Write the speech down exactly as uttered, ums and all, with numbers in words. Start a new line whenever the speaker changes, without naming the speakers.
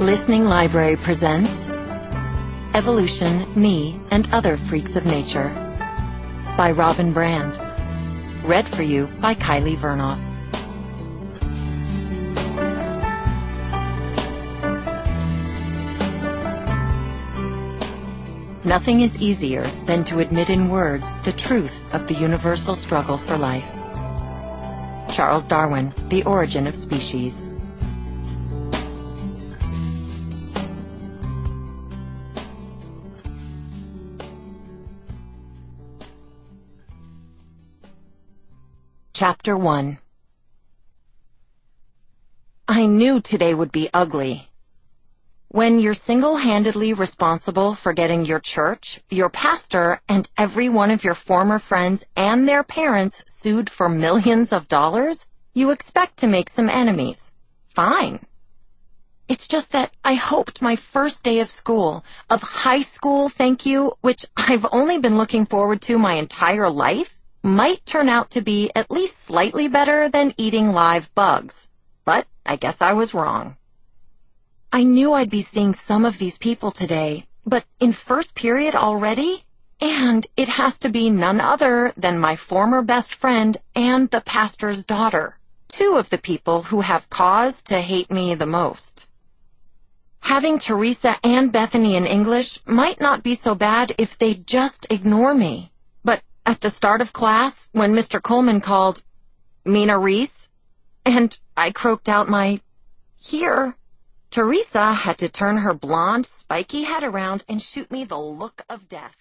Listening Library presents Evolution, Me, and Other Freaks of Nature by Robin Brand. Read for you by Kylie Vernoff. Nothing is easier than to admit in words the truth of the universal struggle for life. Charles Darwin, The Origin of Species. Chapter one. I knew today would be ugly. When you're single-handedly responsible for getting your church, your pastor, and every one of your former friends and their parents sued for millions of dollars, you expect to make some enemies. Fine. It's just that I hoped my first day of school, of high school, thank you, which I've only been looking forward to my entire life, might turn out to be at least slightly better than eating live bugs. But I guess I was wrong. I knew I'd be seeing some of these people today, but in first period already? And it has to be none other than my former best friend and the pastor's daughter, two of the people who have cause to hate me the most. Having Teresa and Bethany in English might not be so bad if they'd just ignore me. But at the start of class, when Mister Coleman called, "Mina Reese," and I croaked out my, "Here," Teresa had to turn her blonde, spiky head around and shoot me the look of death.